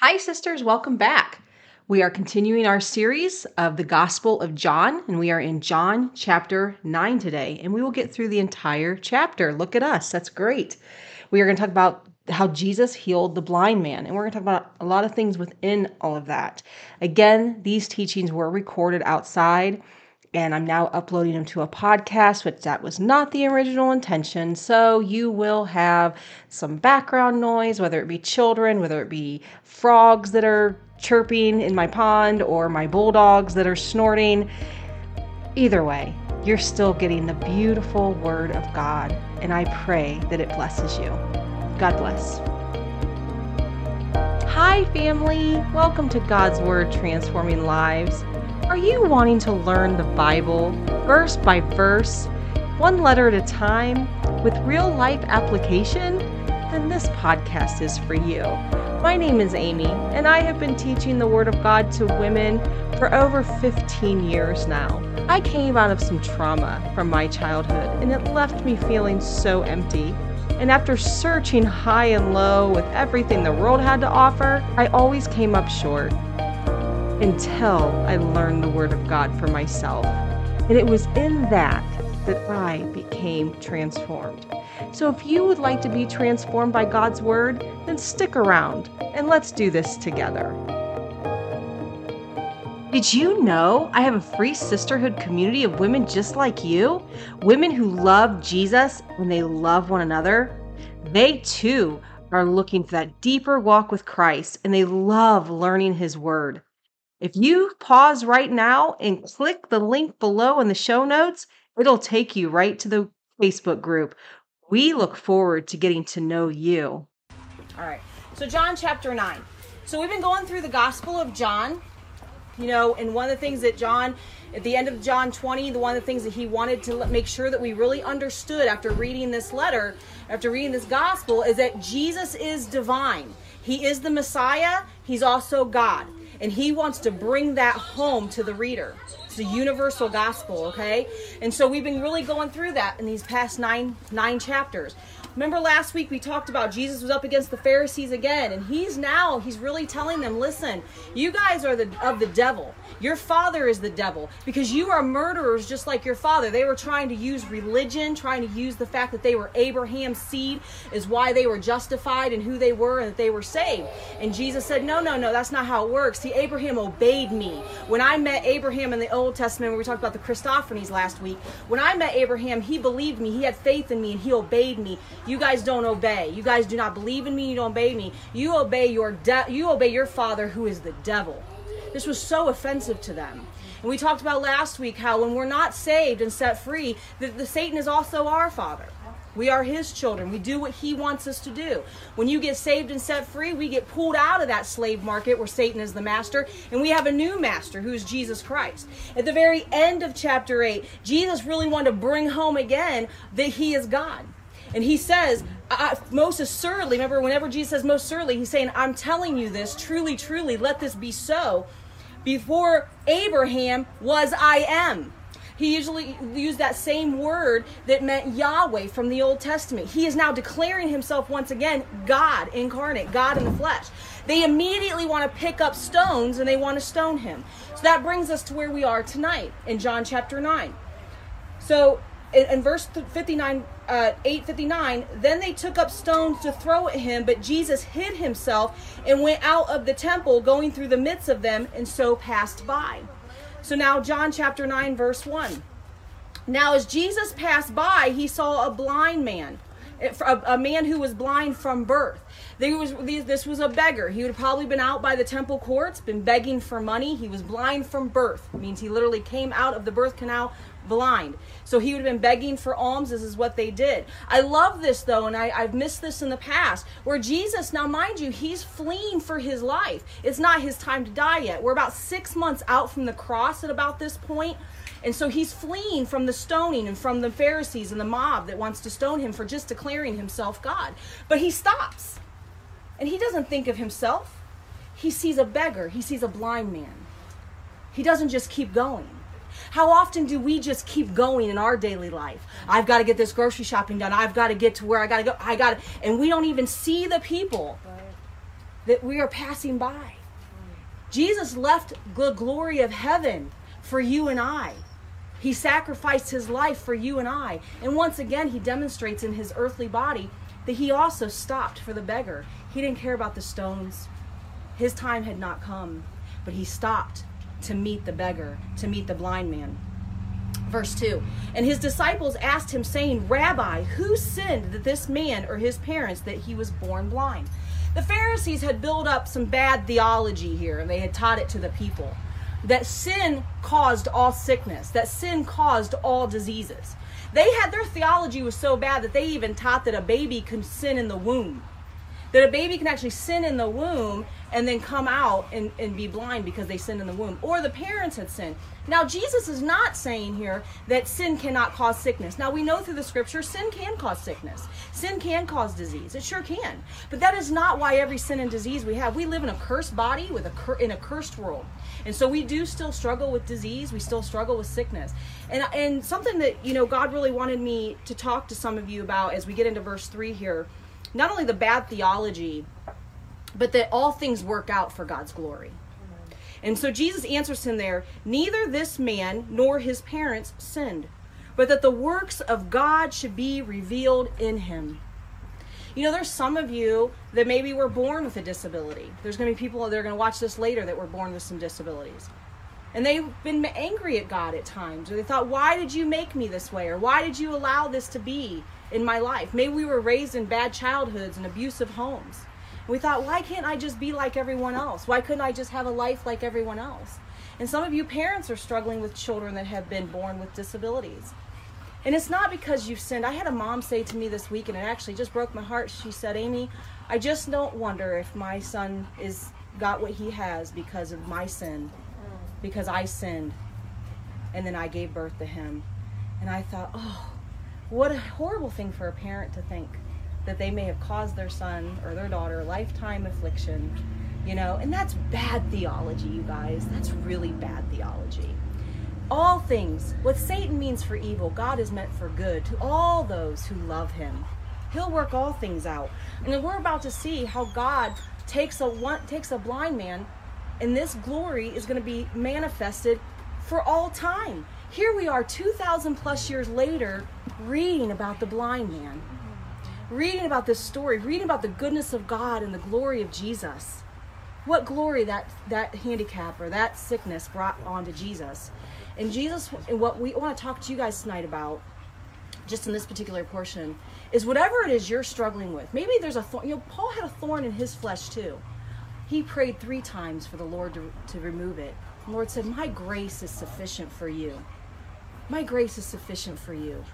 Hi, sisters. Welcome back. We are continuing our series of the Gospel of John, and we are in John chapter 9 today, and we will get through the entire chapter. Look at us. That's great. We are going to talk about how Jesus healed the blind man, and we're going to talk about a lot of things within all of that. Again, these teachings were recorded outside, and I'm now uploading them to a podcast, which that was not the original intention. So you will have some background noise, whether it be children, whether it be frogs that are chirping in my pond, or my bulldogs that are snorting. Either way, you're still getting the beautiful Word of God, and I pray that it blesses you. God bless. Hi, family. Welcome to God's Word Transforming Lives. Are you wanting to learn the Bible verse by verse, one letter at a time, with real life application? Then this podcast is for you. My name is Amy, and I have been teaching the Word of God to women for over 15 years now. I came out of some trauma from my childhood, and it left me feeling so empty. And after searching high and low with everything the world had to offer, I always came up short. Until I learned the Word of God for myself. And it was in that I became transformed. So if you would like to be transformed by God's Word, then stick around and let's do this together. Did you know I have a free sisterhood community of women just like you? Women who love Jesus and they love one another. They too are looking for that deeper walk with Christ, and they love learning His Word. If you pause right now and click the link below in the show notes, it'll take you right to the Facebook group. We look forward to getting to know you. All right, so John chapter 9. So we've been going through the Gospel of John, and one of the things that John, at the end of John 20, one of the things that he wanted to make sure that we really understood after reading this letter, after reading this Gospel, is that Jesus is divine. He is the Messiah. He's also God. And he wants to bring that home to the reader. It's the universal gospel, okay? And so we've been really going through that in these past nine chapters. Remember last week we talked about Jesus was up against the Pharisees again, and he's really telling them, listen, you guys are of the devil. Your father is the devil, because you are murderers just like your father. They were trying to use religion, trying to use the fact that they were Abraham's seed is why they were justified and who they were and that they were saved. And Jesus said, no, that's not how it works. See, Abraham obeyed me. When I met Abraham in the Old Testament, when we talked about the Christophanies last week, when I met Abraham, he believed me, he had faith in me, and he obeyed me. You guys don't obey. You guys do not believe in me, you don't obey me. You obey your father, who is the devil. This was so offensive to them. And we talked about last week how when we're not saved and set free, the Satan is also our father. We are his children. We do what he wants us to do. When you get saved and set free, we get pulled out of that slave market where Satan is the master, and we have a new master who is Jesus Christ. At the very end of chapter 8, Jesus really wanted to bring home again that he is God. And he says, most assuredly, remember whenever Jesus says most assuredly, he's saying, I'm telling you this, truly, truly, let this be so. Before Abraham was I am. He usually used that same word that meant Yahweh from the Old Testament. He is now declaring himself once again God incarnate, God in the flesh. They immediately want to pick up stones and they want to stone him. So that brings us to where we are tonight in John chapter 9. So in verse 59, 8:59, then they took up stones to throw at him, but Jesus hid himself and went out of the temple, going through the midst of them, and so passed by. So now John chapter 9, verse 1. Now as Jesus passed by, he saw a blind man, a man who was blind from birth. This was a beggar. He would have probably been out by the temple courts, been begging for money. He was blind from birth. It means he literally came out of the birth canal blind. So he would have been begging for alms. This is what they did. I love this though, and I've missed this in the past, where Jesus, now mind you, he's fleeing for his life. It's not his time to die yet. We're about 6 months out from the cross at about this point. And so he's fleeing from the stoning and from the Pharisees and the mob that wants to stone him for just declaring himself God. But he stops. And he doesn't think of himself. He sees a beggar. He sees a blind man. He doesn't just keep going. How often do we just keep going in our daily life? I've got to get this grocery shopping done. I've got to get to where I got to go. And we don't even see the people that we are passing by. Jesus left the glory of heaven for you and I. He sacrificed his life for you and I. And once again, he demonstrates in his earthly body that he also stopped for the beggar. He didn't care about the stones. His time had not come, but he stopped to meet the beggar, to meet the blind man. Verse 2, and his disciples asked him, saying, Rabbi, who sinned, that this man or his parents, that he was born blind? The Pharisees had built up some bad theology here, and they had taught it to the people, that sin caused all sickness, that sin caused all diseases. Their theology was so bad that they even taught that a baby can sin in the womb. That a baby can actually sin in the womb and then come out and be blind because they sinned in the womb. Or the parents had sinned. Now, Jesus is not saying here that sin cannot cause sickness. Now, we know through the scripture, sin can cause sickness. Sin can cause disease. It sure can. But that is not why every sin and disease we have. We live in a cursed body in a cursed world. And so we do still struggle with disease. We still struggle with sickness. And something that, God really wanted me to talk to some of you about as we get into verse 3 here, not only the bad theology, but that all things work out for God's glory. And so Jesus answers him there, neither this man nor his parents sinned, but that the works of God should be revealed in him. There's some of you that maybe were born with a disability. There's going to be people that are going to watch this later that were born with some disabilities. And they've been angry at God at times. Or they thought, why did you make me this way? Or why did you allow this to be in my life? Maybe we were raised in bad childhoods and abusive homes. We thought, why can't I just be like everyone else? Why couldn't I just have a life like everyone else? And some of you parents are struggling with children that have been born with disabilities. And it's not because you've sinned. I had a mom say to me this week, and it actually just broke my heart. She said, Amy, I just don't wonder if my son got what he has because of my sin, because I sinned, and then I gave birth to him. And I thought, oh, what a horrible thing for a parent to think, that they may have caused their son or their daughter lifetime affliction, and that's bad theology, you guys. That's really bad theology. All things, what Satan means for evil, God is meant for good to all those who love him. He'll work all things out. And then we're about to see how God takes a blind man, and this glory is going to be manifested for all time. Here we are 2,000 plus years later reading about the blind man. Reading about this story, reading about the goodness of God and the glory of Jesus. What glory that handicap or that sickness brought onto Jesus. And Jesus, and what we want to talk to you guys tonight about, just in this particular portion, is whatever it is you're struggling with. Maybe there's a thorn. Paul had a thorn in his flesh too. He prayed 3 times for the Lord to remove it. The Lord said, my grace is sufficient for you. My grace is sufficient for you.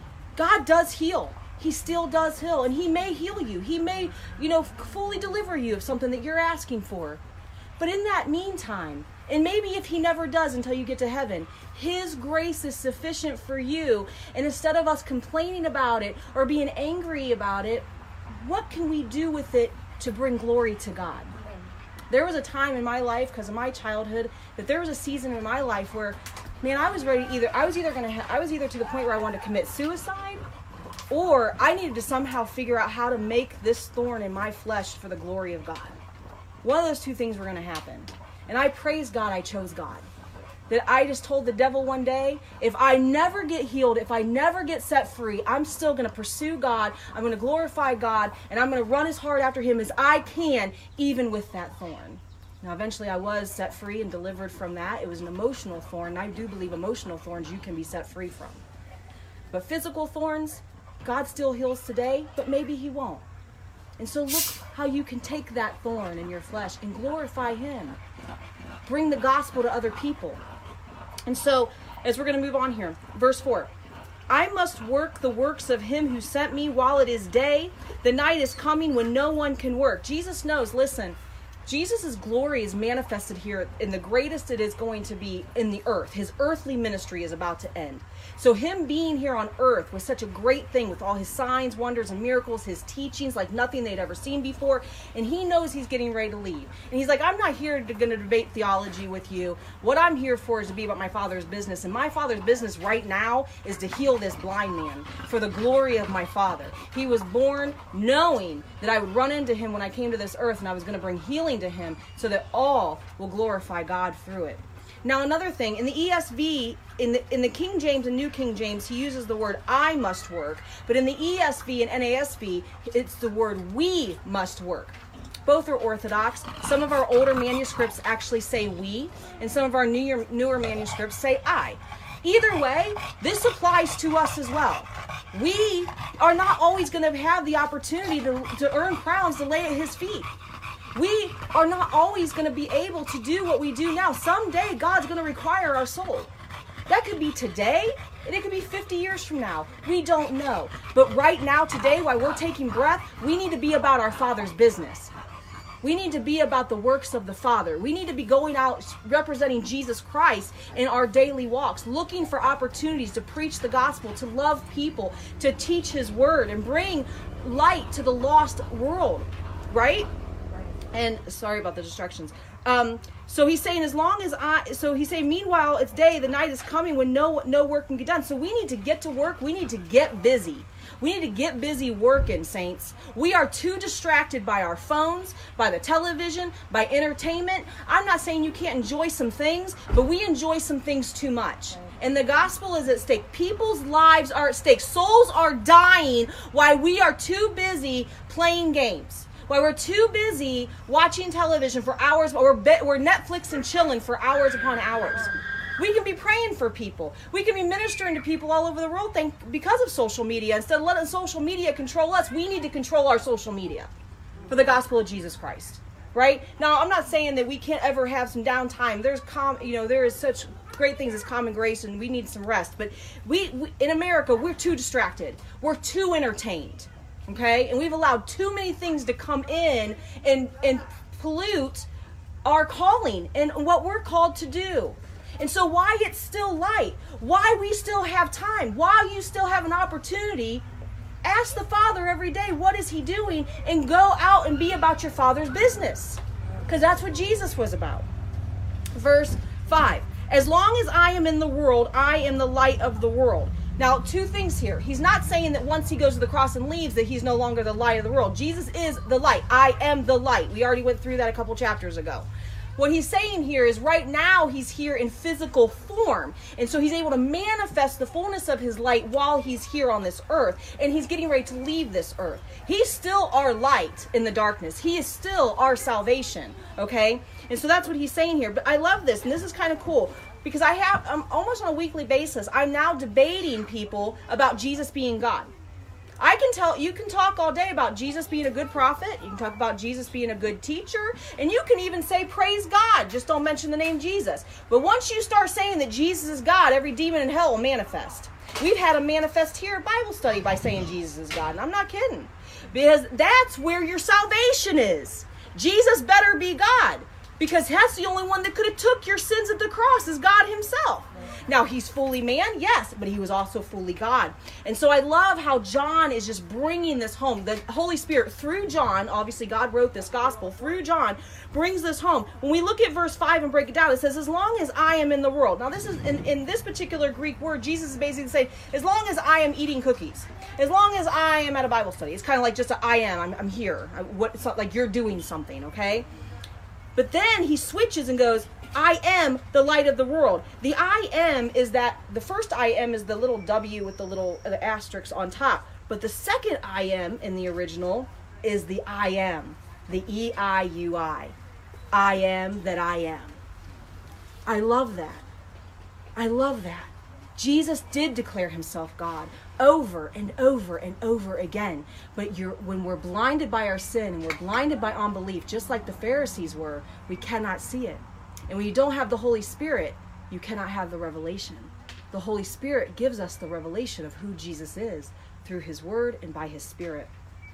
God does heal. He still does heal, and he may heal you. He may, fully deliver you of something that you're asking for. But in that meantime, and maybe if he never does until you get to heaven, his grace is sufficient for you. And instead of us complaining about it or being angry about it, what can we do with it to bring glory to God? There was a time in my life, because of my childhood, that there was a season in my life where, man, I was ready. I was either to the point where I wanted to commit suicide, or I needed to somehow figure out how to make this thorn in my flesh for the glory of God. One of those two things were going to happen. And I praise God I chose God. That I just told the devil one day, if I never get healed, if I never get set free, I'm still going to pursue God. I'm going to glorify God, and I'm going to run as hard after him as I can, even with that thorn. Now, eventually I was set free and delivered from that. It was an emotional thorn, and I do believe emotional thorns you can be set free from. But physical thorns, God still heals today, but maybe he won't. And so look how you can take that thorn in your flesh and glorify him. Bring the gospel to other people. And so, as we're going to move on here, verse 4. I must work the works of him who sent me while it is day. The night is coming when no one can work. Jesus knows, listen, Jesus' glory is manifested here in the greatest it is going to be in the earth. His earthly ministry is about to end. So him being here on earth was such a great thing with all his signs, wonders, and miracles, his teachings like nothing they'd ever seen before. And he knows he's getting ready to leave. And he's like, I'm not here going to debate theology with you. What I'm here for is to be about my Father's business. And my Father's business right now is to heal this blind man for the glory of my Father. He was born knowing that I would run into him when I came to this earth, and I was going to bring healing to him so that all will glorify God through it. Now, another thing, in the ESV, in the King James and New King James, he uses the word I must work. But in the ESV and NASV, it's the word we must work. Both are orthodox. Some of our older manuscripts actually say we, and some of our newer manuscripts say I. Either way, this applies to us as well. We are not always going to have the opportunity to earn crowns to lay at his feet. We are not always going to be able to do what we do now. Someday, God's going to require our soul. That could be today, and it could be 50 years from now. We don't know. But right now, today, while we're taking breath, we need to be about our Father's business. We need to be about the works of the Father. We need to be going out representing Jesus Christ in our daily walks, looking for opportunities to preach the gospel, to love people, to teach his word, and bring light to the lost world, right? And sorry about the distractions. So he's saying, meanwhile, it's day, the night is coming when no work can get done. So we need to get to work. We need to get busy. We need to get busy working, saints. We are too distracted by our phones, by the television, by entertainment. I'm not saying you can't enjoy some things, but we enjoy some things too much. And the gospel is at stake. People's lives are at stake. Souls are dying while we are too busy playing games. While we're too busy watching television for hours, while we're Netflix and chilling for hours upon hours. We can be praying for people. We can be ministering to people all over the world because of social media. Instead of letting social media control us, we need to control our social media for the gospel of Jesus Christ. Right? Now, I'm not saying that we can't ever have some downtime. There is such great things as common grace, and we need some rest. But we in America, we're too distracted. We're too entertained. Okay? And we've allowed too many things to come in and pollute our calling and what we're called to do. And so why it's still light, why we still have time, why you still have an opportunity, ask the Father every day, what is he doing? And go out and be about your Father's business. Because that's what Jesus was about. Verse 5. As long as I am in the world, I am the light of the world. Now, two things here. He's not saying that once he goes to the cross and leaves that he's no longer the light of the world. Jesus is the light. I am the light. We already went through that a couple chapters ago. What he's saying here is right now he's here in physical form. And so he's able to manifest the fullness of his light while he's here on this earth. And he's getting ready to leave this earth. He's still our light in the darkness. He is still our salvation. Okay? And so that's what he's saying here. But I love this. And this is kind of cool. Because I'm almost on a weekly basis, I'm now debating people about Jesus being God. You can talk all day about Jesus being a good prophet. You can talk about Jesus being a good teacher. And you can even say, praise God. Just don't mention the name Jesus. But once you start saying that Jesus is God, every demon in hell will manifest. We've had a manifest here at Bible study by saying Jesus is God. And I'm not kidding. Because that's where your salvation is. Jesus better be God. Because that's the only one that could have took your sins at the cross is God himself. Now, he's fully man, yes, but he was also fully God. And so I love how John is just bringing this home. The Holy Spirit, through John, obviously God wrote this gospel, through John, brings this home. When we look at verse 5 and break it down, it says, as long as I am in the world. Now, this is, in this particular Greek word, Jesus is basically saying, as long as I am eating cookies, as long as I am at a Bible study. It's kind of like just I'm here. It's not like you're doing something, okay? But then he switches and goes, I am the light of the world. The I am is that, the first I am is the little W with the asterisk on top. But the second I am in the original is the I am, the E-I-U-I. I am that I am. I love that. I love that. Jesus did declare himself God over and over and over again. But when we're blinded by our sin and we're blinded by unbelief, just like the Pharisees were, we cannot see it. And when you don't have the Holy Spirit, you cannot have the revelation. The Holy Spirit gives us the revelation of who Jesus is through his word and by his Spirit.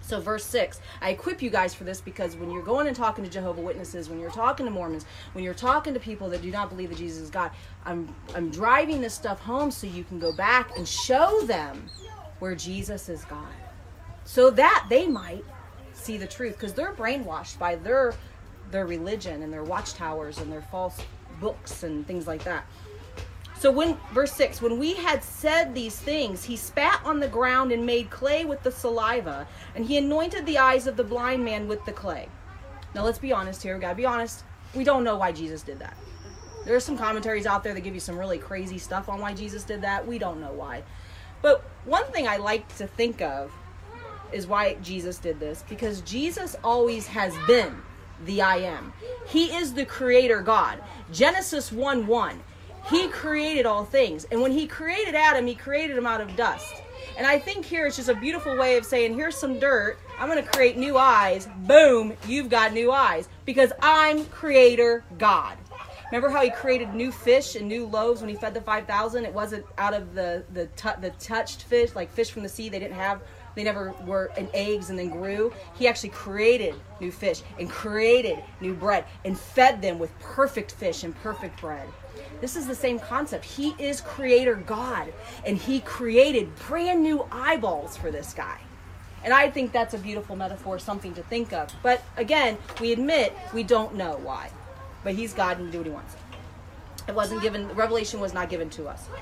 So verse 6, I equip you guys for this because when you're going and talking to Jehovah's Witnesses, when you're talking to Mormons, when you're talking to people that do not believe that Jesus is God, I'm driving this stuff home so you can go back and show them where Jesus is God. So that they might see the truth, because they're brainwashed by their religion and their watchtowers and their false books and things like that. So verse 6, when we had said these things, he spat on the ground and made clay with the saliva, and he anointed the eyes of the blind man with the clay. Now let's be honest here. We got to be honest. We don't know why Jesus did that. There's some commentaries out there that give you some really crazy stuff on why Jesus did that. We don't know why. But one thing I like to think of is why Jesus did this, because Jesus always has been the I am. He is the creator God. Genesis 1:1. He created all things. And when he created Adam, he created him out of dust. And I think here it's just a beautiful way of saying, here's some dirt. I'm going to create new eyes. Boom, you've got new eyes. Because I'm creator God. Remember how he created new fish and new loaves when he fed the 5,000? It wasn't out of the touched fish, like fish from the sea. They never were in eggs and then grew. He actually created new fish and created new bread and fed them with perfect fish and perfect bread. This is the same concept. He is creator God, and he created brand new eyeballs for this guy. And I think that's a beautiful metaphor, something to think of. But again, we admit we don't know why. But he's God and do what he wants. It wasn't given, revelation was not given to us.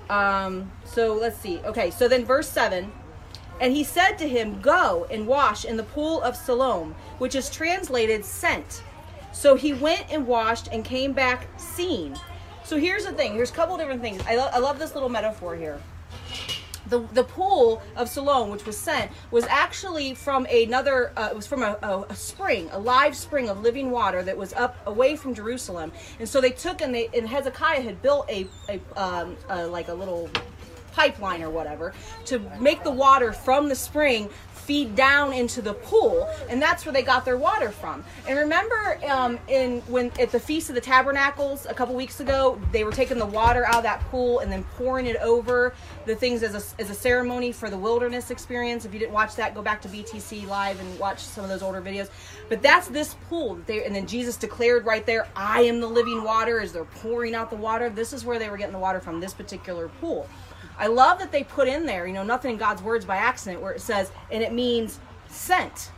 So let's see. Okay, so then verse 7. And he said to him, go and wash in the pool of Siloam, which is translated sent. So he went and washed and came back seeing. So here's the thing. Here's a couple different things. I love this little metaphor here. The pool of Siloam, which was sent, was actually from another, it was from a spring, a live spring of living water that was up away from Jerusalem. And so they took, and Hezekiah had built like a little pipeline or whatever to make the water from the spring feed down into the pool, and that's where they got their water from. And remember when at the Feast of the Tabernacles a couple weeks ago, they were taking the water out of that pool and then pouring it over the things as a ceremony for the wilderness experience. If you didn't watch that, go back to BTC Live and watch some of those older videos. But that's this pool and then Jesus declared right there, I am the living water, as they're pouring out the water. This is where they were getting the water from, this particular pool. I love that they put in there, nothing in God's words by accident, where it says, and it means sent.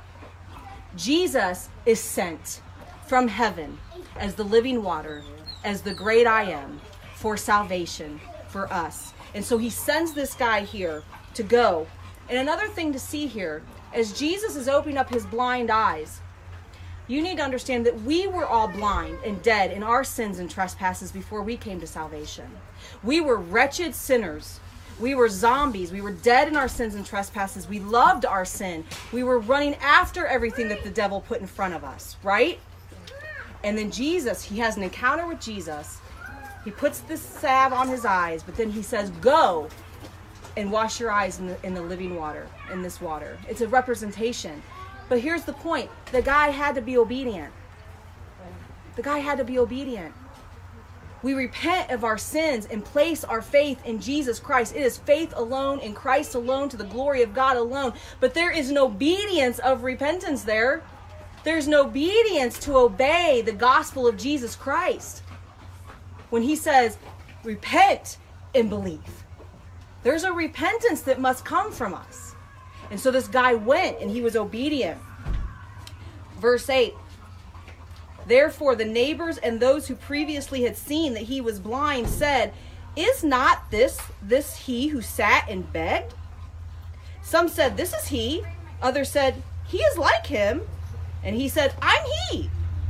Jesus is sent from heaven as the living water, as the great I am, for salvation for us. And so he sends this guy here to go. And another thing to see here, as Jesus is opening up his blind eyes, you need to understand that we were all blind and dead in our sins and trespasses before we came to salvation. We were wretched sinners. We were zombies. We were dead in our sins and trespasses. We loved our sin. We were running after everything that the devil put in front of us, right? And then Jesus, he has an encounter with Jesus. He puts this salve on his eyes, but then he says, go and wash your eyes in the living water, in this water. It's a representation. But here's the point. The guy had to be obedient. The guy had to be obedient. We repent of our sins and place our faith in Jesus Christ. It is faith alone in Christ alone to the glory of God alone. But there is an obedience of repentance there. There's an obedience to obey the gospel of Jesus Christ. When he says, repent and believe. There's a repentance that must come from us. And so this guy went and he was obedient. Verse 8. Therefore the neighbors and those who previously had seen that he was blind said, is not this he who sat and begged? Some said, this is he. Others said, he is like him. And he said, I'm he.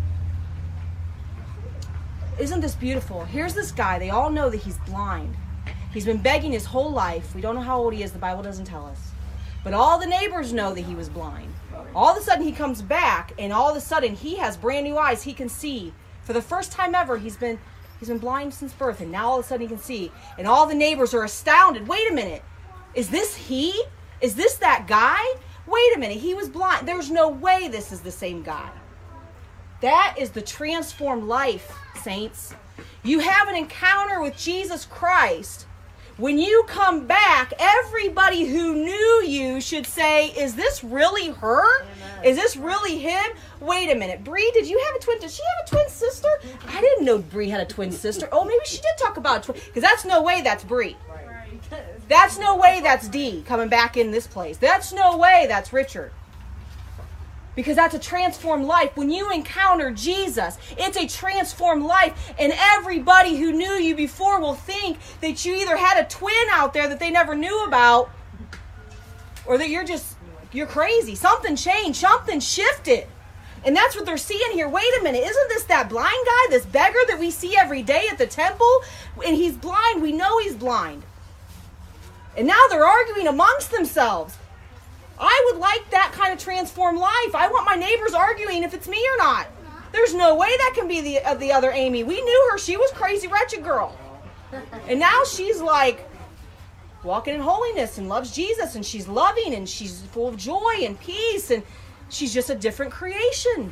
Isn't this beautiful? Here's this guy. They all know that he's blind. He's been begging his whole life. We don't know how old he is. The Bible doesn't tell us. But all the neighbors know that he was blind. All of a sudden he comes back, and all of a sudden he has brand new eyes. He can see. For the first time ever, he's been blind since birth, and now all of a sudden he can see. And all the neighbors are astounded. Wait a minute. Is this he? Is this that guy? Wait a minute. He was blind. There's no way this is the same guy. That is the transformed life, saints. You have an encounter with Jesus Christ When you come back, everybody who knew you should say, is this really her? Amen. Is this really him? Wait a minute. Bree, did you have a twin? Did she have a twin sister? I didn't know Bree had a twin sister. Oh, maybe she did talk about a twin. Because that's no way that's Bree. Right. That's no way that's Dee coming back in this place. That's no way that's Richard. Because that's a transformed life. When you encounter Jesus, it's a transformed life. And everybody who knew you before will think that you either had a twin out there that they never knew about, or that you're crazy. Something changed. Something shifted. And that's what they're seeing here. Wait a minute. Isn't this that blind guy, this beggar that we see every day at the temple? And he's blind. We know he's blind. And now they're arguing amongst themselves. I would like that kind of transformed life. I want my neighbors arguing if it's me or not. There's no way that can be the other Amy. We knew her. She was crazy, wretched girl. And now she's like walking in holiness and loves Jesus, and she's loving, and she's full of joy and peace, and she's just a different creation.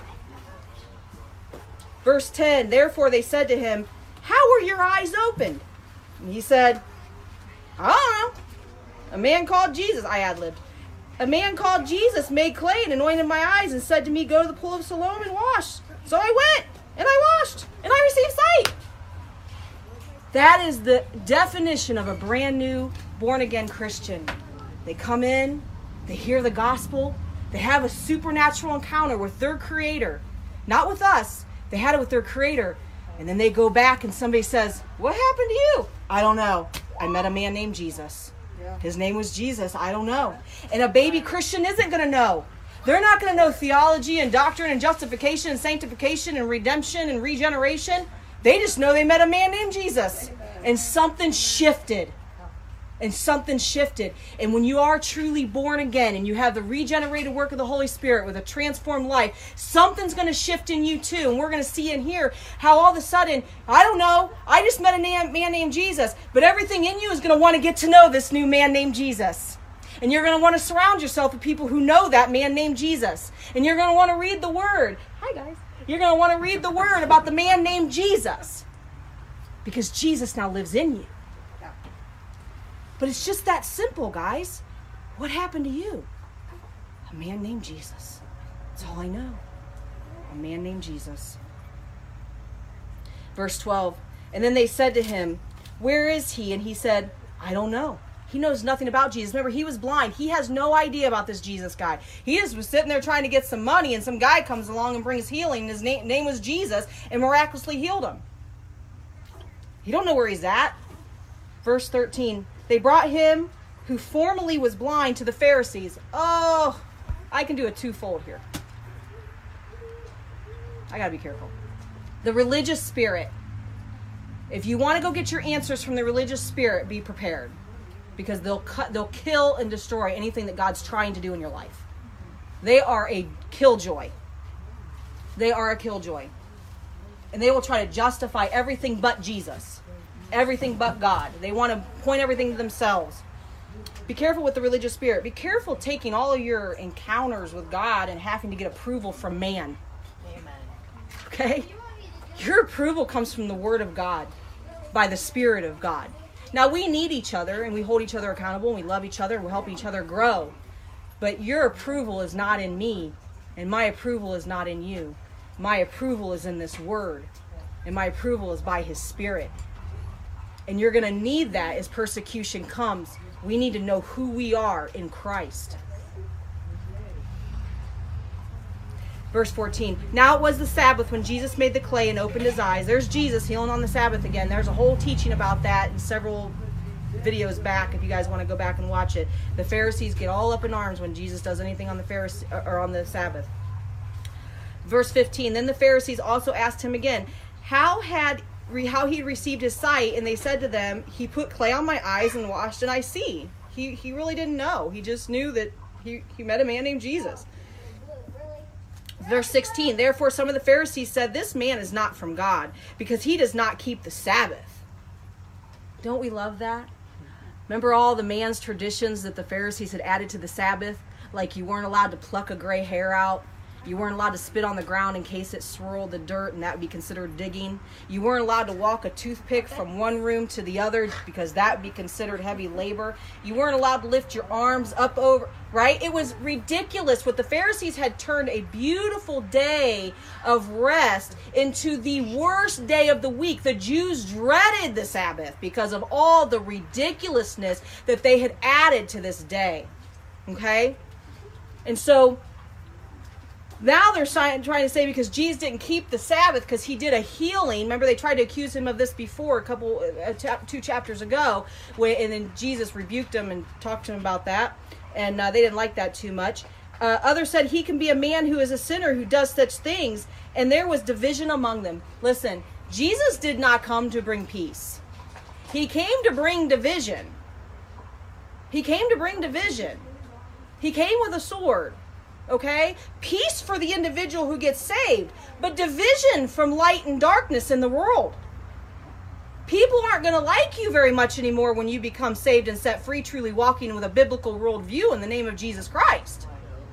Verse 10, therefore they said to him, how were your eyes opened? And he said, I don't know. A man called Jesus, I ad-libbed. A man called Jesus made clay and anointed my eyes and said to me, go to the pool of Siloam and wash. So I went and I washed and I received sight. That is the definition of a brand new born again Christian. They come in, they hear the gospel, they have a supernatural encounter with their Creator. Not with us. They had it with their Creator. And then they go back and somebody says, what happened to you? I don't know. I met a man named Jesus. His name was Jesus. I don't know. And a baby Christian isn't going to know. They're not going to know theology and doctrine and justification and sanctification and redemption and regeneration. They just know they met a man named Jesus. And something shifted. And something shifted. And when you are truly born again and you have the regenerated work of the Holy Spirit with a transformed life, something's going to shift in you too. And we're going to see and hear how all of a sudden, I don't know, I just met a man named Jesus, but everything in you is going to want to get to know this new man named Jesus. And you're going to want to surround yourself with people who know that man named Jesus. And you're going to want to read the Word. Hi, guys. You're going to want to read the Word about the man named Jesus. Because Jesus now lives in you. But it's just that simple, guys. What happened to you? A man named Jesus. That's all I know. A man named Jesus. Verse 12. And then they said to him, where is he? And he said, I don't know. He knows nothing about Jesus. Remember, he was blind. He has no idea about this Jesus guy. He just was sitting there trying to get some money, and some guy comes along and brings healing. His name was Jesus, and miraculously healed him. You don't know where he's at. Verse 13. They brought him who formerly was blind to the Pharisees. Oh, I can do a twofold here. I got to be careful. The religious spirit. If you want to go get your answers from the religious spirit, be prepared. Because they'll kill and destroy anything that God's trying to do in your life. They are a killjoy. They are a killjoy. And they will try to justify everything but Jesus. Everything but God. They want to point everything to themselves. Be careful with the religious spirit. Be careful taking all of your encounters with God and having to get approval from man. Amen. Okay? Your approval comes from the Word of God, by the Spirit of God. Now, we need each other, and we hold each other accountable, and we love each other, and we help each other grow. But your approval is not in me, and my approval is not in you. My approval is in this Word, and my approval is by His Spirit. And you're going to need that as persecution comes. We need to know who we are in Christ. Verse 14. Now it was the Sabbath when Jesus made the clay and opened his eyes. There's Jesus healing on the Sabbath again. There's a whole teaching about that in several videos back if you guys want to go back and watch it. The Pharisees get all up in arms when Jesus does anything on on the Sabbath. Verse 15. Then the Pharisees also asked him again, how he received his sight, and they said to them, he put clay on my eyes and washed, and I see. He really didn't know. He just knew that he met a man named Jesus. Verse 16, therefore some of the Pharisees said, this man is not from God, because he does not keep the Sabbath. Don't we love that? Remember all the man's traditions that the Pharisees had added to the Sabbath? Like you weren't allowed to pluck a gray hair out. You weren't allowed to spit on the ground in case it swirled the dirt, and that would be considered digging. You weren't allowed to walk a toothpick from one room to the other because that would be considered heavy labor. You weren't allowed to lift your arms up over, right? It was ridiculous. What the Pharisees had turned a beautiful day of rest into the worst day of the week. The Jews dreaded the Sabbath because of all the ridiculousness that they had added to this day. Okay? And so now they're trying to say because Jesus didn't keep the Sabbath because he did a healing. Remember, they tried to accuse him of this before two chapters ago, and then Jesus rebuked him and talked to him about that, and they didn't like that too much. Others said he can be a man who is a sinner who does such things, and there was division among them. Listen, Jesus did not come to bring peace. He came to bring division. He came to bring division. He came with a sword. Okay? Peace for the individual who gets saved, but division from light and darkness in the world. People aren't going to like you very much anymore when you become saved and set free, truly walking with a biblical worldview in the name of Jesus Christ.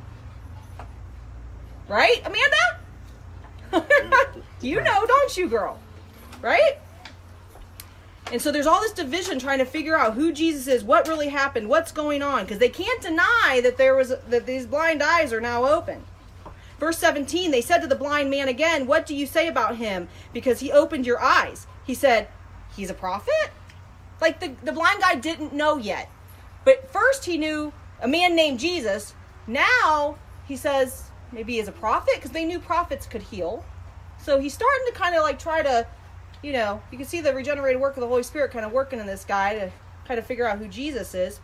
Right, Amanda? You know, don't you, girl? Right? And so there's all this division trying to figure out who Jesus is, what really happened, what's going on, because they can't deny that these blind eyes are now open. Verse 17, they said to the blind man again, "What do you say about him? Because he opened your eyes." He said, "He's a prophet?" Like the blind guy didn't know yet. But first he knew a man named Jesus. Now he says maybe he's a prophet, because they knew prophets could heal. So he's starting to kind of like try to, you know, you can see the regenerated work of the Holy Spirit kind of working in this guy to kind of figure out who Jesus is.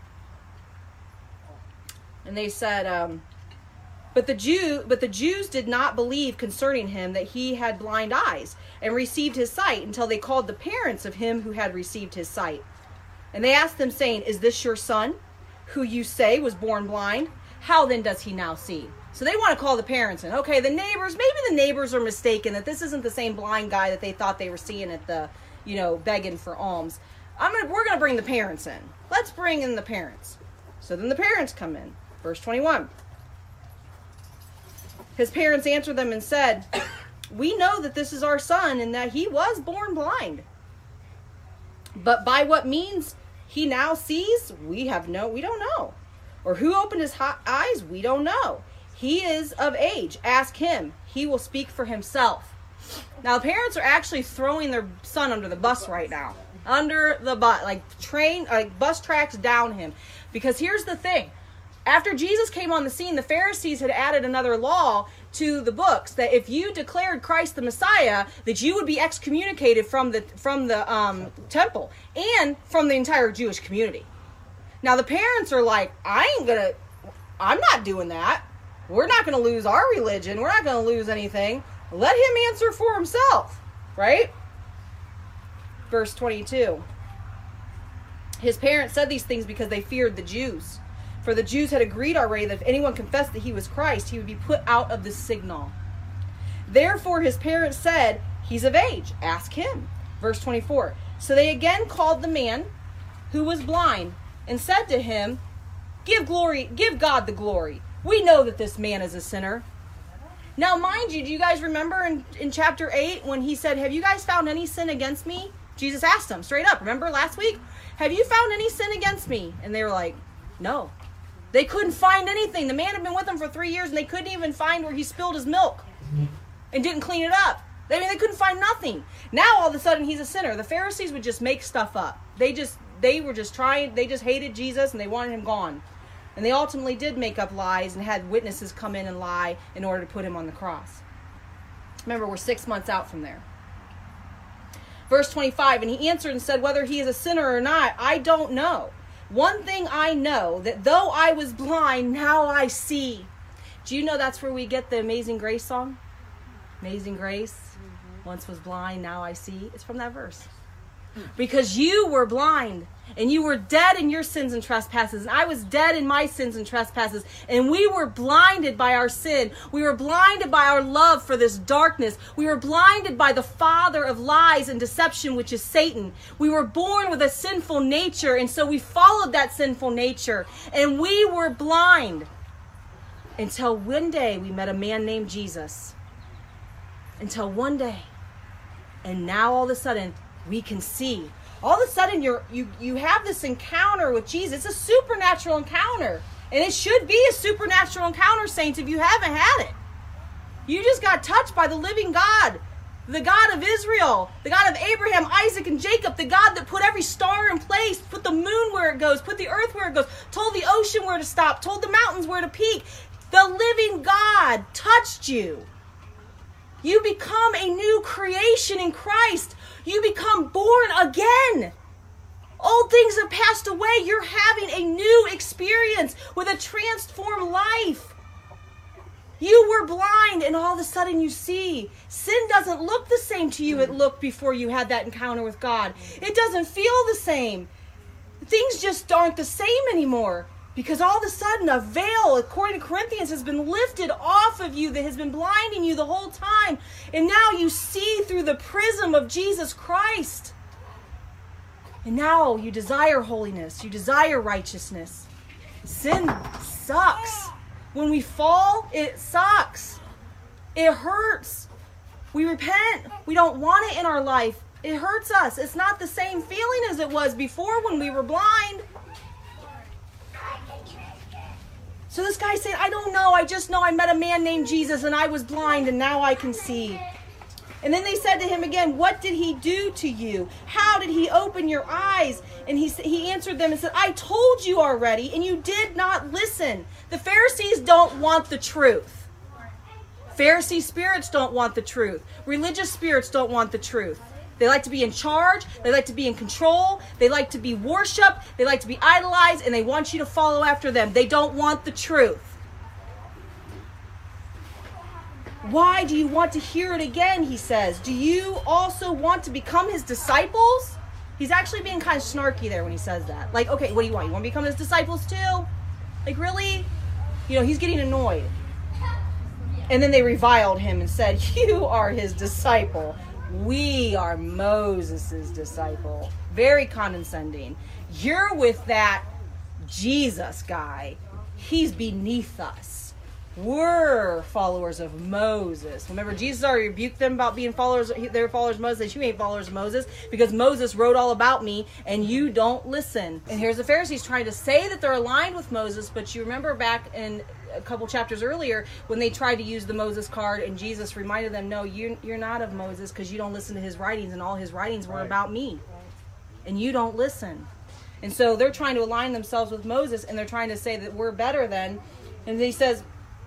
And they said, but the Jews did not believe concerning him that he had blind eyes and received his sight until they called the parents of him who had received his sight. And they asked them, saying, "Is this your son, who you say was born blind? How then does he now see?" So they want to call the parents in. Okay, maybe the neighbors are mistaken, that this isn't the same blind guy that they thought they were seeing at the, you know, begging for alms. We're going to bring the parents in. Let's bring in the parents. So then the parents come in. Verse 21. His parents answered them and said, "We know that this is our son and that he was born blind. But by what means he now sees, we don't know. Or who opened his eyes, we don't know. He is of age. Ask him. He will speak for himself." Now, the parents are actually throwing their son under the bus right now. Under the bus. Like bus tracks down him. Because here's the thing. After Jesus came on the scene, the Pharisees had added another law to the books, that if you declared Christ the Messiah, that you would be excommunicated from the temple and from the entire Jewish community. Now, the parents are like, I'm not doing that. We're not going to lose our religion. We're not going to lose anything. Let him answer for himself. Right? Verse 22. His parents said these things because they feared the Jews. For the Jews had agreed already that if anyone confessed that he was Christ, he would be put out of the synagogue. Therefore his parents said, "He's of age. Ask him." Verse 24. So they again called the man who was blind and said to him, give God the glory. We know that this man is a sinner." Now, mind you, do you guys remember in chapter 8 when he said, "Have you guys found any sin against me?" Jesus asked them straight up. Remember last week? "Have you found any sin against me?" And they were like, no. They couldn't find anything. The man had been with them for 3 years and they couldn't even find where he spilled his milk and didn't clean it up. They couldn't find nothing. Now all of a sudden he's a sinner. The Pharisees would just make stuff up. They just hated Jesus and they wanted him gone. And they ultimately did make up lies and had witnesses come in and lie in order to put him on the cross. Remember, we're 6 months out from there. Verse 25, and he answered and said, "Whether he is a sinner or not, I don't know. One thing I know, that though I was blind, now I see." Do you know that's where we get the Amazing Grace song? Amazing Grace, once was blind, now I see. It's from that verse. Because you were blind and you were dead in your sins and trespasses, and I was dead in my sins and trespasses, and we were blinded by our sin. We were blinded by our love for this darkness. We were blinded by the father of lies and deception, which is Satan. We were born with a sinful nature, and so we followed that sinful nature, and we were blind. Until one day we met a man named Jesus. Until one day. And now all of a sudden we can see. All of a sudden you have this encounter with Jesus. It's a supernatural encounter. And it should be a supernatural encounter, saints, if you haven't had it. You just got touched by the living God. The God of Israel, the God of Abraham, Isaac, and Jacob, the God that put every star in place, put the moon where it goes, put the earth where it goes, told the ocean where to stop, told the mountains where to peak. The living God touched you. You become a new creation in Christ. You become born again. Old things have passed away. You're having a new experience with a transformed life. You were blind and all of a sudden you see. Sin doesn't look the same to you it looked before you had that encounter with God. It doesn't feel the same. Things just aren't the same anymore. Because all of a sudden a veil, according to Corinthians, has been lifted off of you that has been blinding you the whole time. And now you see through the prism of Jesus Christ. And now you desire holiness. You desire righteousness. Sin sucks. When we fall, it sucks. It hurts. We repent. We don't want it in our life. It hurts us. It's not the same feeling as it was before when we were blind. So this guy said, I don't know. I just know I met a man named Jesus and I was blind and now I can see. And then they said to him again, what did he do to you? How did he open your eyes? And he answered them and said, I told you already, and you did not listen. The Pharisees don't want the truth. Pharisee spirits don't want the truth. Religious spirits don't want the truth. They like to be in charge. They like to be in control. They like to be worshipped. They like to be idolized, and they want you to follow after them. They don't want the truth. Why do you want to hear it again, he says. Do you also want to become his disciples? He's actually being kind of snarky there when he says that. Like, okay, what do you want? You want to become his disciples too? Like, really? You know, he's getting annoyed. And then they reviled him and said, you are his disciple. We are Moses' disciple. Very condescending. You're with that Jesus guy. He's beneath us. We're followers of Moses. Remember, Jesus already rebuked them about being followers. They're followers of Moses. You ain't followers of Moses because Moses wrote all about me and you don't listen. And here's the Pharisees trying to say that they're aligned with Moses, but you remember back in a couple chapters earlier when they tried to use the Moses card and Jesus reminded them, no, you're not of Moses because you don't listen to his writings, and all his writings were about me. And you don't listen. And so they're trying to align themselves with Moses, and they're trying to say that we're better than. And he says,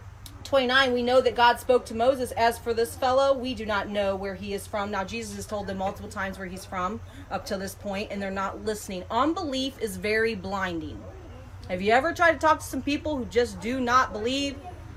29, we know that God spoke to Moses. As for this fellow, we do not know where he is from. Now, Jesus has told them multiple times where he's from up to this point, and they're not listening. Unbelief is very blinding. Have you ever tried to talk to some people who just do not believe?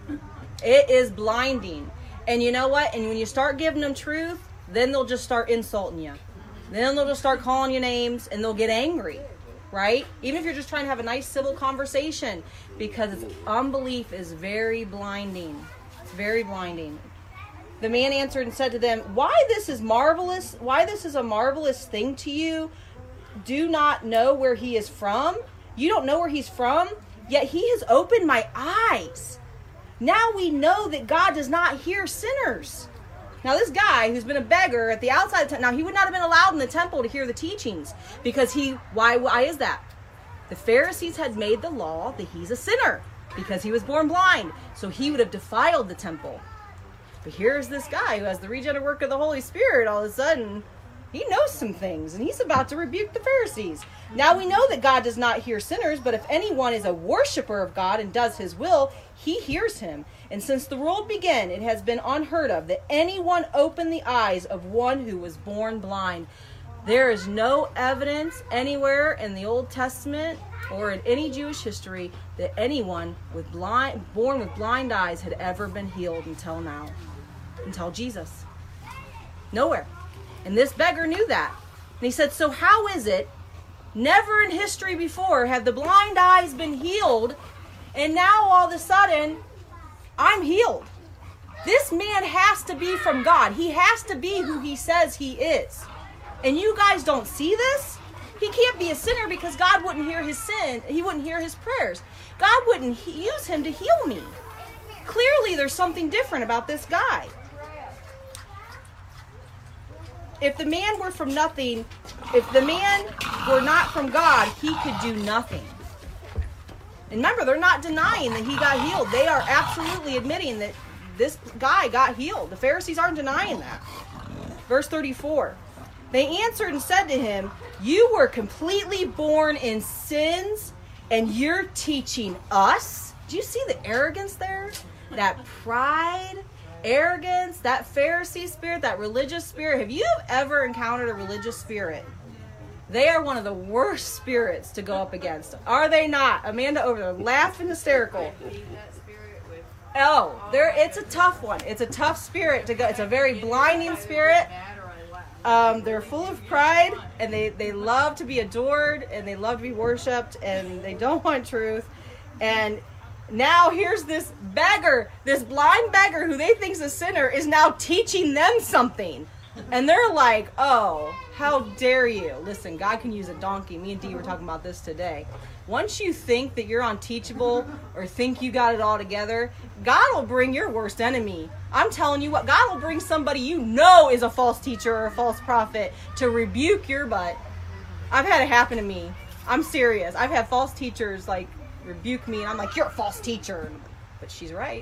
It is blinding. And you know what? And when you start giving them truth, then they'll just start insulting you. Then they'll just start calling you names, and they'll get angry. Right? Even if you're just trying to have a nice civil conversation, because unbelief is very blinding. It's very blinding. The man answered and said to them, why this is marvelous? Why this is a marvelous thing to you? Do not know where he is from? You don't know where he's from? Yet he has opened my eyes. Now we know that God does not hear sinners. Now this guy who's been a beggar at the outside of the temple, now he would not have been allowed in the temple to hear the teachings because why is that? The Pharisees had made the law that he's a sinner because he was born blind. So he would have defiled the temple. But here's this guy who has the regenerate work of the Holy Spirit. All of a sudden, he knows some things and he's about to rebuke the Pharisees. Now we know that God does not hear sinners, but if anyone is a worshiper of God and does his will, he hears him. And since the world began, it has been unheard of that anyone opened the eyes of one who was born blind. There is no evidence anywhere in the Old Testament or in any Jewish history that anyone born with blind eyes had ever been healed until now, until Jesus. Nowhere. And this beggar knew that. And he said, so how is it, never in history before have the blind eyes been healed, and now all of a sudden, I'm healed? This man has to be from God. He has to be who he says he is. And you guys don't see this? He can't be a sinner because God wouldn't hear his sin. He wouldn't hear his prayers. God wouldn't use him to heal me. clearly there's something different about this guy. If the man were from nothing, if the man were not from God, he could do nothing. And remember, they're not denying that he got healed. They are absolutely admitting that this guy got healed. The Pharisees aren't denying that. Verse 34. They answered and said to him, you were completely born in sins, and you're teaching us? Do you see the arrogance there? That pride, arrogance, that Pharisee spirit, that religious spirit. Have you ever encountered a religious spirit? They are one of the worst spirits to go up against. Are they not? Amanda over there laughing hysterical. Oh, it's a tough one. It's a tough spirit to go. It's a very blinding spirit. They're full of pride, and they love to be adored, and they love to be worshipped, and they don't want truth. And now here's this beggar, this blind beggar who they think's a sinner, is now teaching them something. And they're like, oh, how dare you? Listen, God can use a donkey. Me and Dee were talking about this today. Once you think that you're unteachable or think you got it all together, God will bring your worst enemy. I'm telling you what, God will bring somebody you know is a false teacher or a false prophet to rebuke your butt. I've had it happen to me. I'm serious. I've had false teachers like rebuke me, and I'm like, you're a false teacher. But she's right.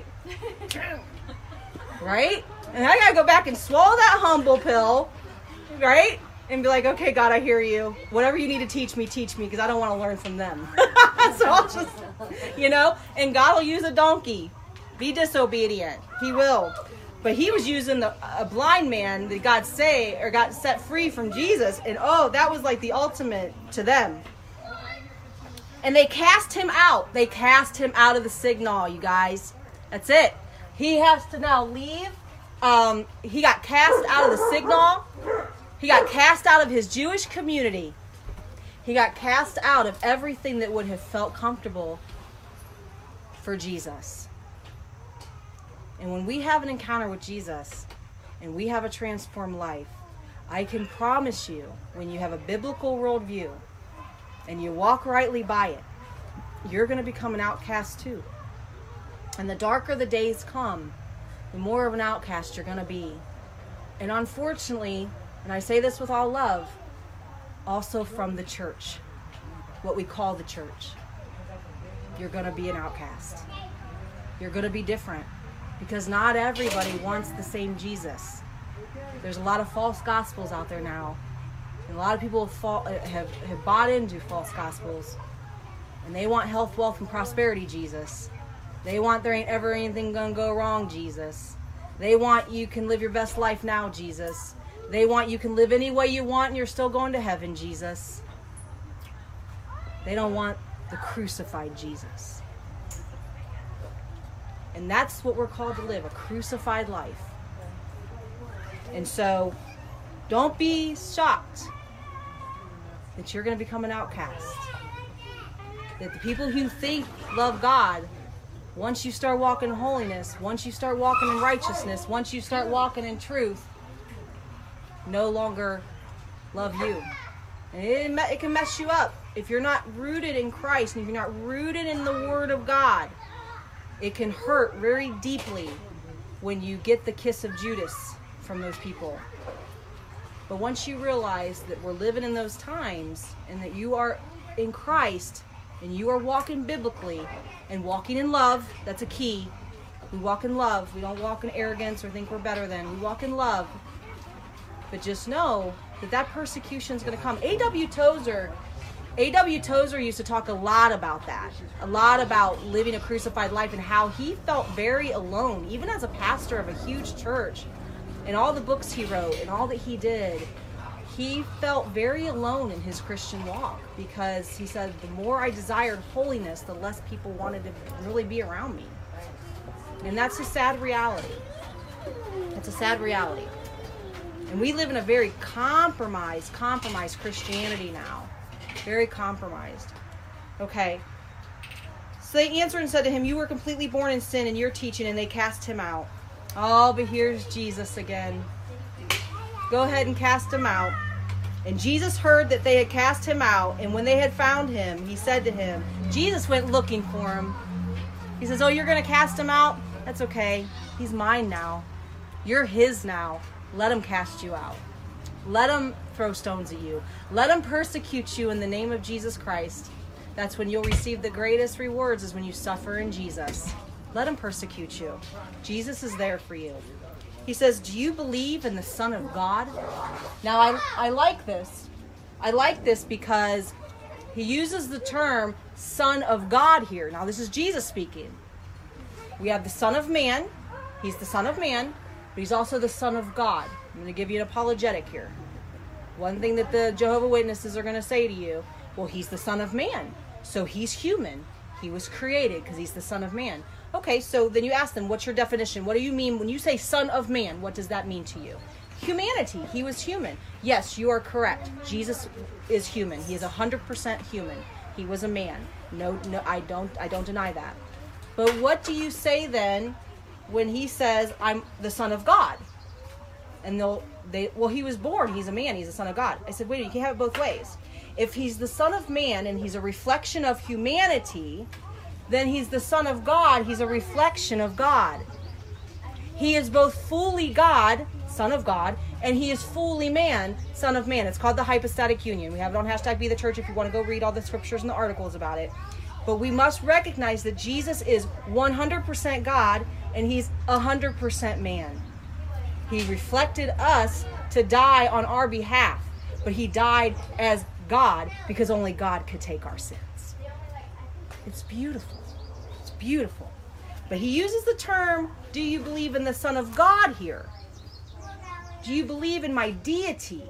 Right? And I gotta go back and swallow that humble pill, right? And be like, okay, God, I hear you. Whatever you need to teach me, because I don't want to learn from them. So I'll just, and God will use a donkey. Be disobedient. He will. But he was using a blind man that got set free from Jesus. And that was like the ultimate to them. And they cast him out. They cast him out of the synagogue, you guys. That's it. He has to now leave. He got cast out of the synagogue. He got cast out of his Jewish community. He got cast out of everything that would have felt comfortable for Jesus. And when we have an encounter with Jesus and we have a transformed life, I can promise you, when you have a biblical worldview and you walk rightly by it, you're going to become an outcast too. And the darker the days come, the more of an outcast you're going to be. And unfortunately, and I say this with all love, also from the church, what we call the church, you're going to be an outcast. You're going to be different, because not everybody wants the same Jesus. There's a lot of false gospels out there now, and a lot of people have bought into false gospels, and they want health, wealth, and prosperity Jesus. They want there ain't ever anything gonna go wrong Jesus. They want you can live your best life now Jesus. They want you can live any way you want and you're still going to heaven Jesus. They don't want the crucified Jesus. And that's what we're called to live, a crucified life. And so, don't be shocked that you're going to become an outcast. That the people who think love God, once you start walking in holiness, once you start walking in righteousness, once you start walking in truth, no longer love you. And it can mess you up. If you're not rooted in Christ, and if you're not rooted in the Word of God, it can hurt very deeply when you get the kiss of Judas from those people. But once you realize that we're living in those times and that you are in Christ and you are walking biblically and walking in love, that's a key. We walk in love. We don't walk in arrogance or think we're better than. We walk in love. But just know that persecution is going to come. A.W. Tozer used to talk a lot about that. A lot about living a crucified life and how he felt very alone, even as a pastor of a huge church. And all the books he wrote and all that he did, he felt very alone in his Christian walk, because he said, the more I desired holiness, the less people wanted to really be around me. And that's a sad reality. It's a sad reality. And we live in a very compromised Christianity now. Very compromised. Okay. So they answered and said to him, you were completely born in sin, and you're teaching, and they cast him out. Oh, but here's Jesus again. Go ahead and cast him out. And Jesus heard that they had cast him out, and when they had found him, he said to him, Jesus went looking for him. He says, oh, you're going to cast him out? That's okay. He's mine now. You're his now. Let him cast you out. Let him throw stones at you. Let him persecute you in the name of Jesus Christ. That's when you'll receive the greatest rewards, is when you suffer in Jesus. Let him persecute you. Jesus is there for you. He says, do you believe in the Son of God? Now, I like this. I like this because he uses the term Son of God here. Now, this is Jesus speaking. We have the Son of Man. He's the Son of Man, but he's also the Son of God. I'm going to give you an apologetic here. One thing that the Jehovah's Witnesses are going to say to you, well, he's the Son of Man, so he's human. He was created because he's the Son of Man. Okay, so then you ask them, what's your definition? What do you mean when you say Son of Man? What does that mean to you? Humanity. He was human. Yes, you are correct. Jesus is human. He is 100% human. He was a man. No, I don't deny that. But what do you say then when he says, I'm the Son of God? And well, he was born. He's a man. He's the Son of God. I said, wait, you can't have it both ways. If he's the Son of Man and he's a reflection of humanity, then he's the Son of God. He's a reflection of God. He is both fully God, Son of God, and he is fully man, Son of Man. It's called the hypostatic union. We have it on #BeTheChurch if you want to go read all the scriptures and the articles about it. But we must recognize that Jesus is 100% God and he's 100% man. He reflected us to die on our behalf, but he died as God because only God could take our sins. It's beautiful. It's beautiful. But he uses the term, do you believe in the Son of God here? Do you believe in my deity?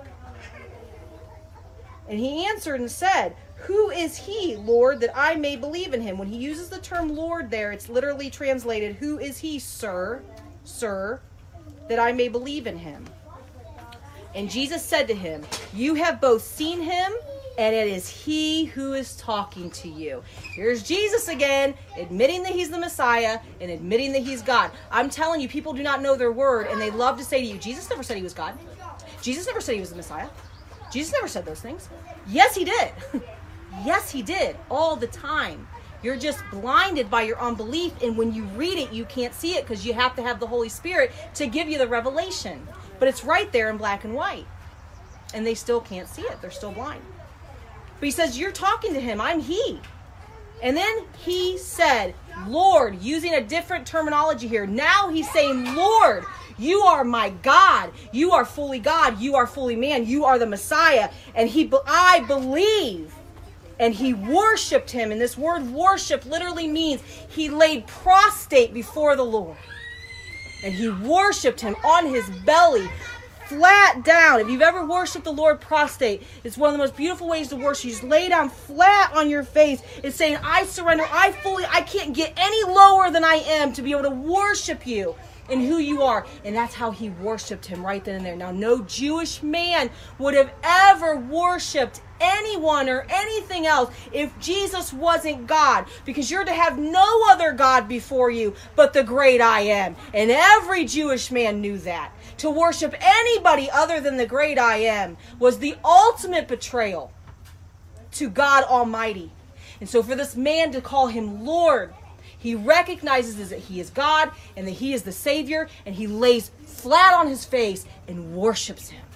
And he answered and said, who is he, Lord, that I may believe in him? When he uses the term Lord there, it's literally translated, who is he, sir, that I may believe in him? And Jesus said to him, you have both seen him, and it is he who is talking to you. Here's Jesus again, admitting that he's the Messiah and admitting that he's God. I'm telling you, people do not know their word, and they love to say to you, Jesus never said he was God. Jesus never said he was the Messiah. Jesus never said those things. Yes, he did. Yes, he did, all the time. You're just blinded by your unbelief, and when you read it, you can't see it because you have to have the Holy Spirit to give you the revelation. But it's right there in black and white, and they still can't see it. They're still blind. But he says, you're talking to him. I'm he. And then he said, Lord, using a different terminology here. Now he's saying, Lord, you are my God. You are fully God. You are fully man. You are the Messiah. And I believe. And he worshiped him. And this word worship literally means he laid prostrate before the Lord. And he worshiped him on his belly, flat down. If you've ever worshiped the Lord prostrate, it's one of the most beautiful ways to worship. You just lay down flat on your face. It's saying, I surrender. I can't get any lower than I am to be able to worship you and who you are. And that's how he worshiped him right then and there. Now, no Jewish man would have ever worshiped anyone or anything else if Jesus wasn't God, because you're to have no other God before you but the great I am. And every Jewish man knew that. To worship anybody other than the great I am was the ultimate betrayal to God Almighty. And so for this man to call him Lord, he recognizes that he is God and that he is the Savior, and he lays flat on his face and worships him.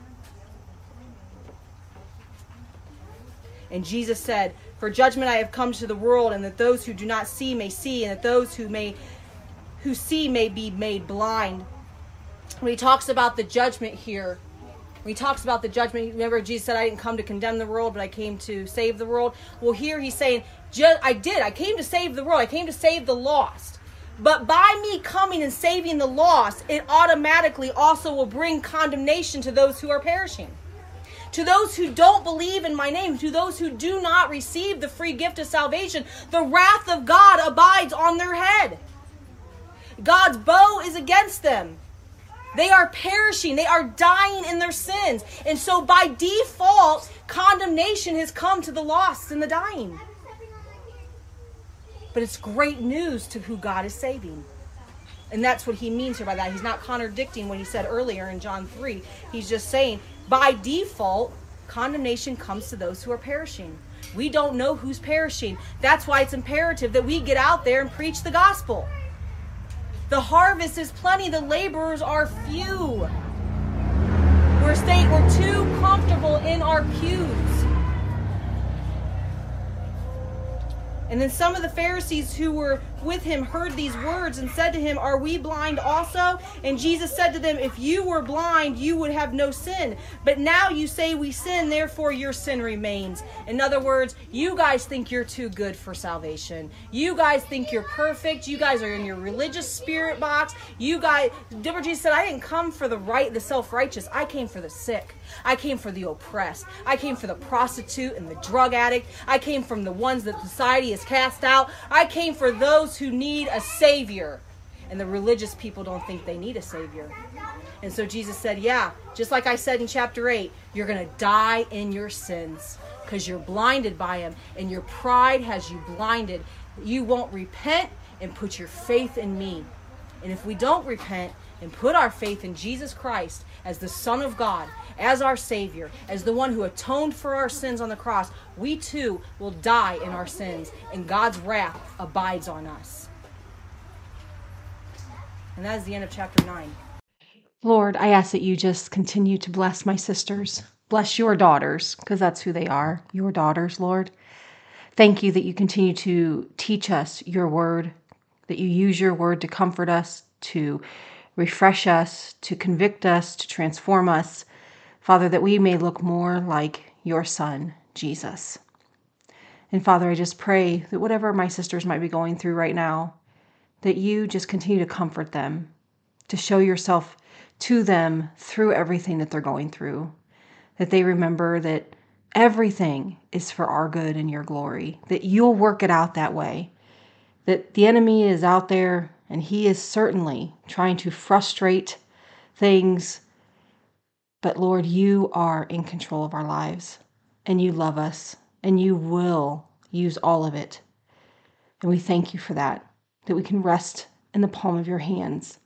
And Jesus said, for judgment I have come to the world, and that those who do not see may see, and that those who see may be made blind. When he talks about the judgment here, remember Jesus said, I didn't come to condemn the world, but I came to save the world. Well, here he's saying, I came to save the world. I came to save the lost. But by me coming and saving the lost, it automatically also will bring condemnation to those who are perishing. To those who don't believe in my name, to those who do not receive the free gift of salvation, the wrath of God abides on their head. God's bow is against them. They are perishing. They are dying in their sins. And so by default, condemnation has come to the lost and the dying. But it's great news to who God is saving. And that's what he means here by that. He's not contradicting what he said earlier in John 3. He's just saying, by default, condemnation comes to those who are perishing. We don't know who's perishing. That's why it's imperative that we get out there and preach the gospel. The harvest is plenty, the laborers are few. We're too comfortable in our pews. And then some of the Pharisees who were with him heard these words and said to him, "Are we blind also?" And Jesus said to them, "If you were blind, you would have no sin. But now you say we sin, therefore your sin remains." In other words, you guys think you're too good for salvation. You guys think you're perfect. You guys are in your religious spirit box. Jesus said, "I didn't come for the self-righteous. I came for the sick. I came for the oppressed. I came for the prostitute and the drug addict. I came from the ones that society has cast out. I came for those who need a savior." And the religious people don't think they need a savior. And so Jesus said, yeah, just like I said in chapter 8, you're going to die in your sins because you're blinded by him, and your pride has you blinded. You won't repent and put your faith in me. And if we don't repent and put our faith in Jesus Christ as the Son of God, as our Savior, as the one who atoned for our sins on the cross, we too will die in our sins, and God's wrath abides on us. And that is the end of chapter 9. Lord, I ask that you just continue to bless my sisters. Bless your daughters, because that's who they are, your daughters, Lord. Thank you that you continue to teach us your word, that you use your word to comfort us, to refresh us, to convict us, to transform us. Father, that we may look more like your Son, Jesus. And Father, I just pray that whatever my sisters might be going through right now, that you just continue to comfort them, to show yourself to them through everything that they're going through, that they remember that everything is for our good and your glory, that you'll work it out that way, that the enemy is out there and he is certainly trying to frustrate things. But Lord, you are in control of our lives, and you love us, and you will use all of it. And we thank you for that we can rest in the palm of your hands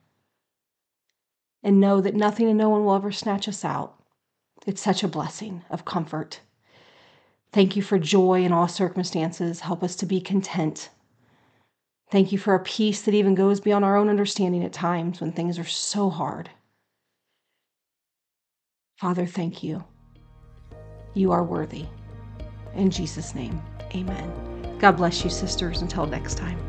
and know that nothing and no one will ever snatch us out. It's such a blessing of comfort. Thank you for joy in all circumstances. Help us to be content. Thank you for a peace that even goes beyond our own understanding at times when things are so hard. Father, thank you. You are worthy. In Jesus' name, amen. God bless you, sisters. Until next time.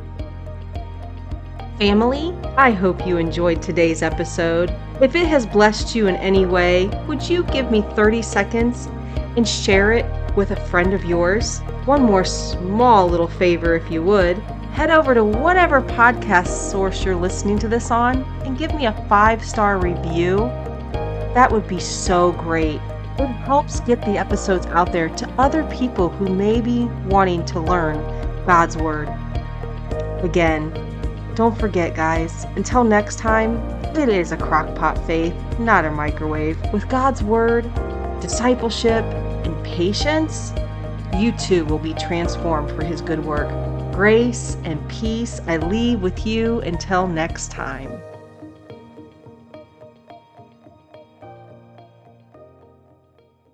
Family, I hope you enjoyed today's episode. If it has blessed you in any way, would you give me 30 seconds and share it with a friend of yours? One more small little favor, if you would. Head over to whatever podcast source you're listening to this on and give me a 5-star review. That would be so great. It helps get the episodes out there to other people who may be wanting to learn God's Word. Again, don't forget, guys, until next time, it is a crockpot faith, not a microwave. With God's Word, discipleship, and patience, you too will be transformed for His good work. Grace and peace I leave with you until next time.